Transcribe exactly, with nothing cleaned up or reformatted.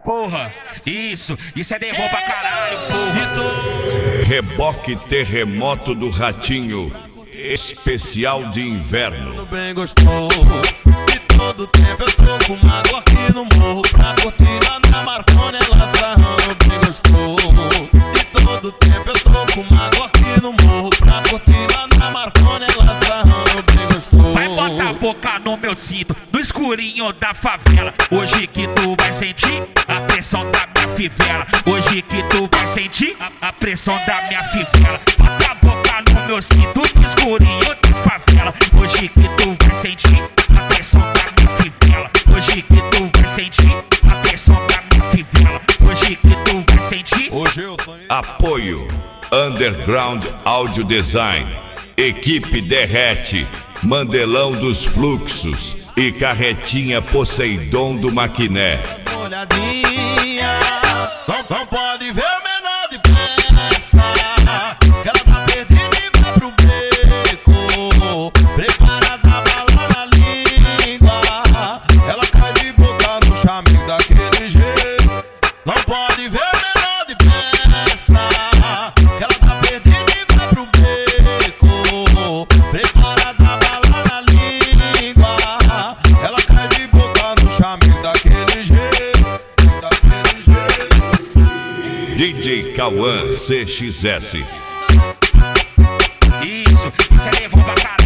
porra. Isso, isso é devol pra caralho, porra. Reboque terremoto do Ratinho, especial de inverno. Bem gostoso, e todo tempo eu tô com mágoa aqui no morro. Pra curtir lá na Marconi, ela sarrando bem gostoso. E todo tempo eu tô com mágoa aqui no morro. Pra curtir lá na Marconi, ela sarrando bem gostoso. Vai botar a boca no meu cinto, no escurinho da favela. Hoje que tu vai sentir a pressão da minha fivela. Hoje que tu vai sentir a, a pressão da minha fivela. Bota a boca no meu cinto, no escurinho da favela. Hoje que tu vai sentir a pressão da minha fivela. Hoje que tu vai sentir a pressão da minha fivela. Hoje que tu vai sentir. Hoje eu sonhei. Apoio Underground Audio Design, Equipe Derrete, Mandelão dos Fluxos e Carretinha Poseidon do Maquiné. Olhadinha, não, não pode ver o menor de peça. Ela tá perdida e vai pro beco. Preparada a bala na língua. Ela cai de boca no chamego daquele jeito. Não pode ver o menor de peça. Ela tá perdida e vai pro beco. Preparada a bala na língua. Ela cai de boca no chamego daquele jeito. Daquele jeito. D J Cauã C X S. Isso, isso é devol pra caralho.